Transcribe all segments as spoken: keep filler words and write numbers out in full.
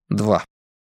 два.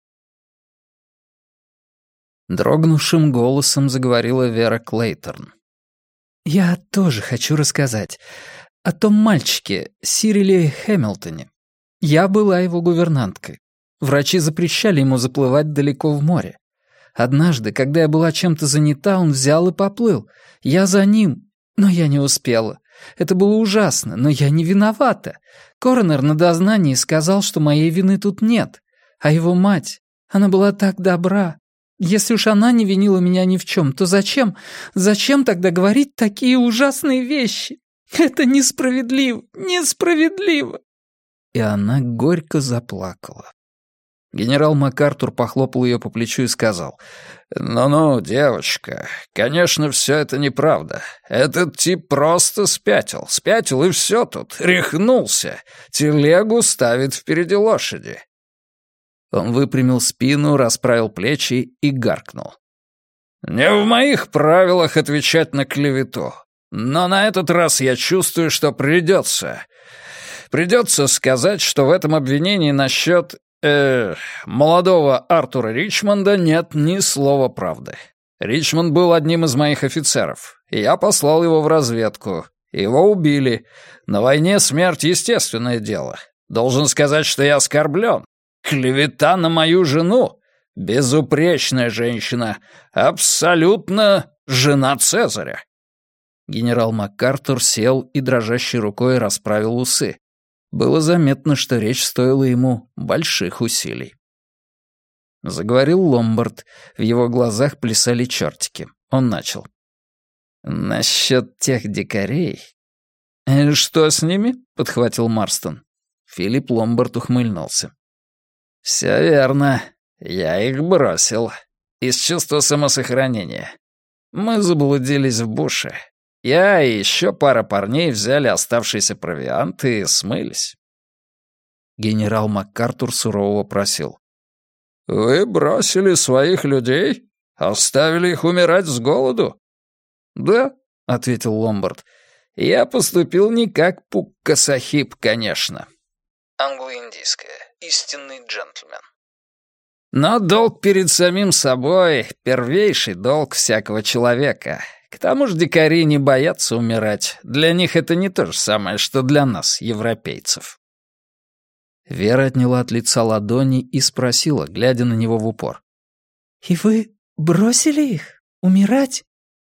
Дрогнувшим голосом заговорила Вера Клейторн. «Я тоже хочу рассказать о том мальчике, Сириле Хэмилтоне. Я была его гувернанткой. Врачи запрещали ему заплывать далеко в море. Однажды, когда я была чем-то занята, он взял и поплыл. Я за ним, но я не успела. Это было ужасно, но я не виновата. Коронер на дознании сказал, что моей вины тут нет. А его мать, она была так добра. Если уж она не винила меня ни в чем, то зачем? Зачем тогда говорить такие ужасные вещи? Это несправедливо, несправедливо!» И она горько заплакала. Генерал МакАртур похлопал ее по плечу и сказал: «Ну-ну, девочка, конечно, все это неправда. Этот тип просто спятил. Спятил, и все тут. Рехнулся. Телегу ставит впереди лошади». Он выпрямил спину, расправил плечи и гаркнул: «Не в моих правилах отвечать на клевету. Но на этот раз я чувствую, что придется. Придется сказать, что в этом обвинении насчет э, молодого Артура Ричмонда нет ни слова правды. Ричмонд был одним из моих офицеров, и я послал его в разведку. Его убили. На войне смерть — естественное дело. Должен сказать, что я оскорблен. Клевета на мою жену. Безупречная женщина. Абсолютно жена Цезаря». Генерал МакАртур сел и дрожащей рукой расправил усы. Было заметно, что речь стоила ему больших усилий. Заговорил Ломбард. В его глазах плясали чертики. Он начал: «Насчет тех дикарей...» «Э, «Что с ними?» — подхватил Марстон. Филипп Ломбард ухмыльнулся. «Все верно. Я их бросил. Из чувства самосохранения. Мы заблудились в буше. Я и еще пара парней взяли оставшийся провиант и смылись». Генерал МакАртур сурово просил: «Вы бросили своих людей? Оставили их умирать с голоду?» «Да», — ответил Ломбард. «Я поступил не как Пукка-сахиб, конечно». Англо-индийское. Истинный джентльмен. «Но долг перед самим собой — первейший долг всякого человека. К тому же дикари не боятся умирать. Для них это не то же самое, что для нас, европейцев». Вера отняла от лица ладони и спросила, глядя на него в упор: «И вы бросили их умирать?»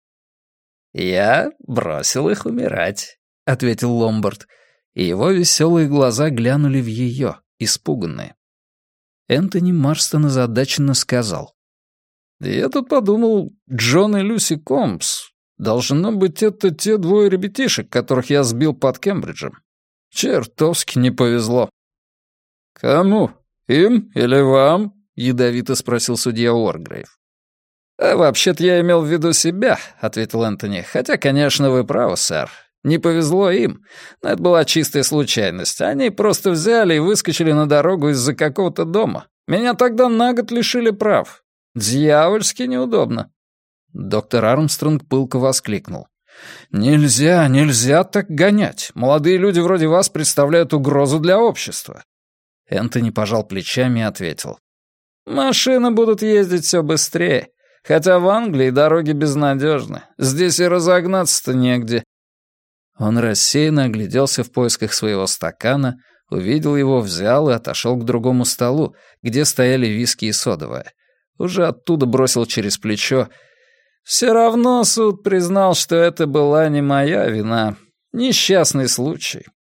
«Я бросил их умирать», — ответил Ломбард, и его веселые глаза глянули в ее, испуганные. Энтони Марстон озадаченно сказал: «Я тут подумал, Джон и Люси Комбс. Должно быть, это те двое ребятишек, которых я сбил под Кембриджем. Чертовски не повезло». «Кому? Им или вам?» — ядовито спросил судья Уоргрейв. «А вообще-то я имел в виду себя», — ответил Энтони. «Хотя, конечно, вы правы, сэр. Не повезло им, но это была чистая случайность. Они просто взяли и выскочили на дорогу из-за какого-то дома. Меня тогда на год лишили прав. Дьявольски неудобно». Доктор Армстронг пылко воскликнул: «Нельзя, нельзя так гонять. Молодые люди вроде вас представляют угрозу для общества». Энтони пожал плечами и ответил: «Машины будут ездить все быстрее. Хотя в Англии дороги безнадежны. Здесь и разогнаться-то негде». Он рассеянно огляделся в поисках своего стакана, увидел его, взял и отошел к другому столу, где стояли виски и содовая. Уже оттуда бросил через плечо: «Все равно суд признал, что это была не моя вина. Несчастный случай.